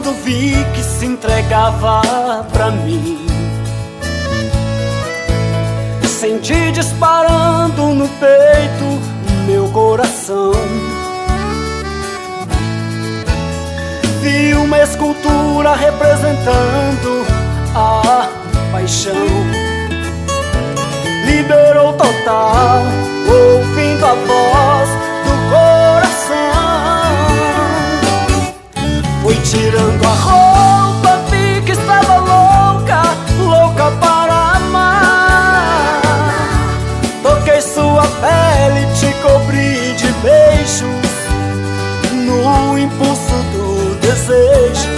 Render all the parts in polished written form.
quando vi que se entregava pra mim. Senti disparando no peito meu coração. Vi uma escultura representando a paixão. Liberou total, ouvindo a voz do coração. Foi tirando a roupa, vi que estava louca, louca para amar. Toquei sua pele, te cobri de beijos, no impulso do desejo.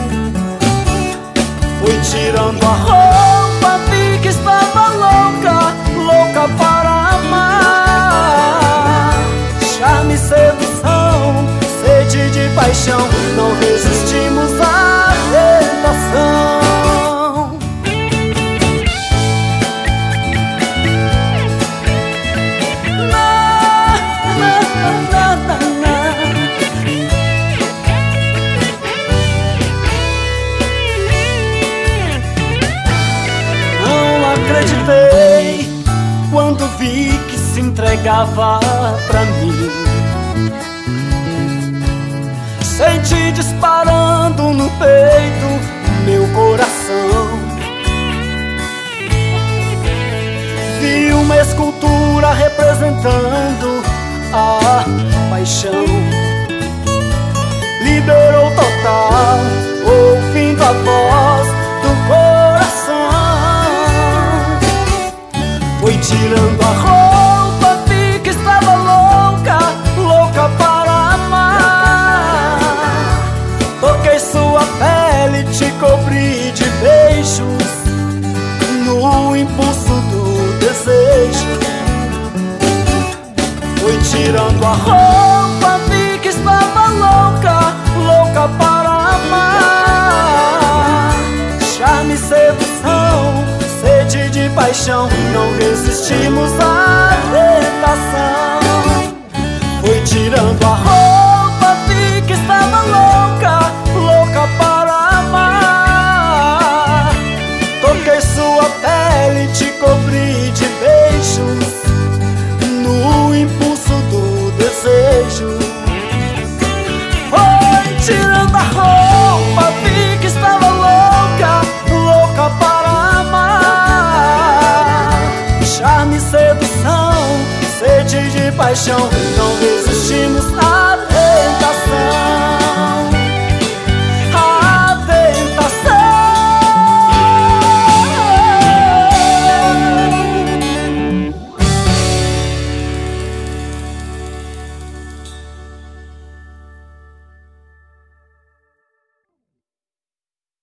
Foi tirando a roupa, vi que estava louca, louca para amar. Charme, sedução, sede de paixão, não resistimos à tentação. Acreditei quando vi que se entregava pra mim. Senti disparando no peito meu coração. Vi uma escultura representando a paixão. Liberou total, ouvindo a voz do coração. Foi tirando a roupa, vi que estava louca, louca para amar. Toquei sua pele, te cobri de beijos, no impulso do desejo. Foi tirando a roupa, vi que estava louca, louca para amar. Charme, sedução, sede de paixão, não resistimos à tentação. Foi tirando a roupa, vi que estava louca, louca para amar. Toquei sua pele, te cobri de beijos, no impulso do desejo. Foi tirando a roupa, vi que estava louca, louca para amar. Charme, sedução, sede de paixão, não